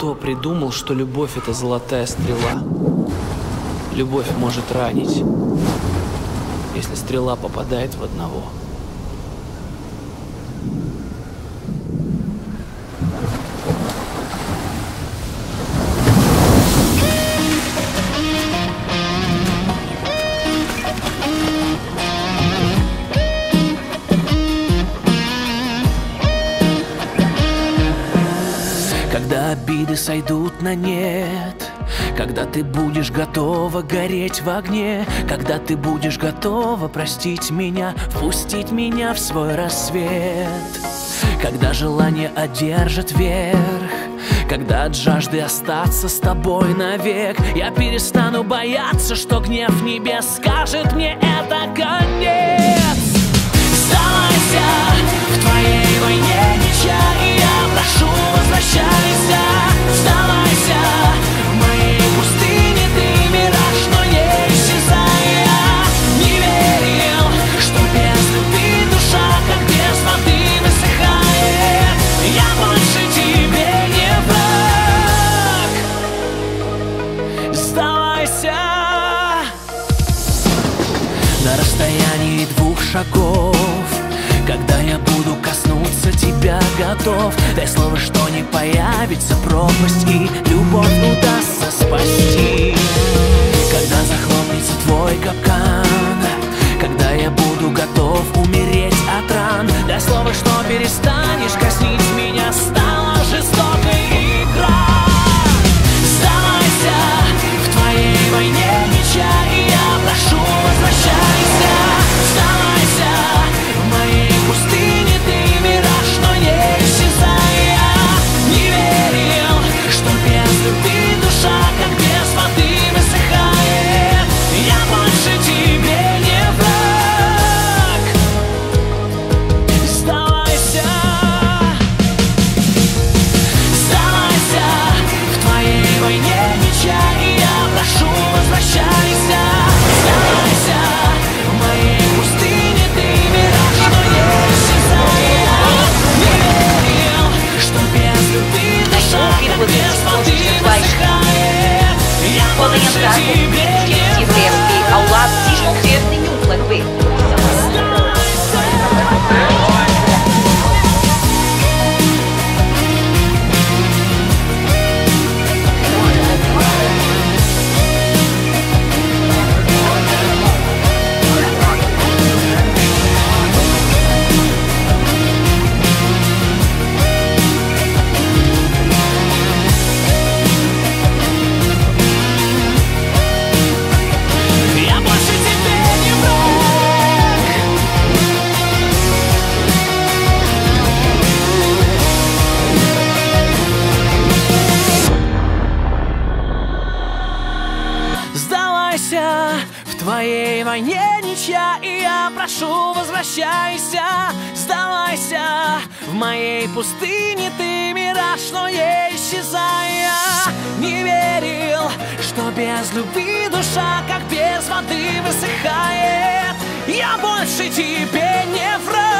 кто придумал, что любовь — это золотая стрела? Любовь может ранить, если стрела попадает в одного. Когда обиды сойдут на нет, когда ты будешь готова гореть в огне, когда ты будешь готова простить меня, впустить меня в свой рассвет, когда желание одержит верх, когда от жажды остаться с тобой навек, я перестану бояться, что гнев небес скажет мне это конец. Сдавайся, в твоей войне ничья, и я прошу, возвращайся. Сдавайся, в моей пустыне ты мираж, но не исчезай. Я не верил, что без любви душа, как без воды, высыхает. Я больше тебе не враг. Сдавайся. На расстоянии 2 шагов, когда я буду коснуться тебя готов, дай слово, что не появится пропасть, и любовь удастся спасти. Когда захлопнется твой капкан, когда я буду готов умереть от ран, дай слово, что перестанешь казнить меня, стала жестокой игра. Сдавайся, в твоей войне ничья, и я прошу, возвращайся. Сдавайся, в моей пустыне ты мираж, но не исчезай. Я не верил, что без любви душа, как без воды, высыхает. Я больше тебе не враг. Сдавайся. Сдавайся, в твоей войне ничья, и я прошу, возвращайся. Сдавайся, в моей пустыне ты мираж, но не исчезай. Я не верил, что без любви душа, как без воды, высыхает. Я больше тебе не враг. В твоей войне ничья, и я прошу, возвращайся. Сдавайся, в моей пустыне ты мираж, но не исчезай. Я не верил, что без любви душа, как без воды, высыхает. Я больше тебе не враг.